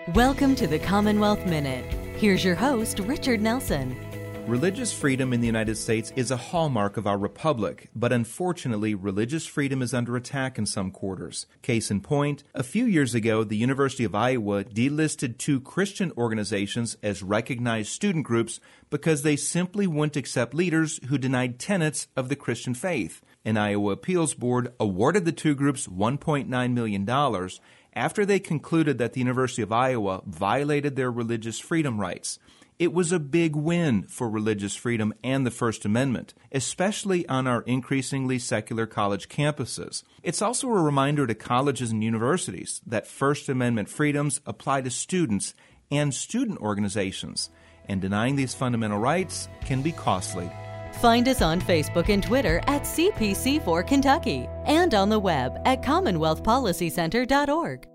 Welcome to the Commonwealth Minute. Here's your host, Richard Nelson. Religious freedom in the United States is a hallmark of our republic, but unfortunately, religious freedom is under attack in some quarters. Case in point, a few years ago, the University of Iowa delisted 2 Christian organizations as recognized student groups because they simply wouldn't accept leaders who denied tenets of the Christian faith. An Iowa appeals board awarded the 2 groups $1.9 million after they concluded that the University of Iowa violated their religious freedom rights. It was a big win for religious freedom and the First Amendment, especially on our increasingly secular college campuses. It's also a reminder to colleges and universities that First Amendment freedoms apply to students and student organizations, and denying these fundamental rights can be costly. Find us on Facebook and Twitter at CPC4 Kentucky and on the web at CommonwealthPolicyCenter.org.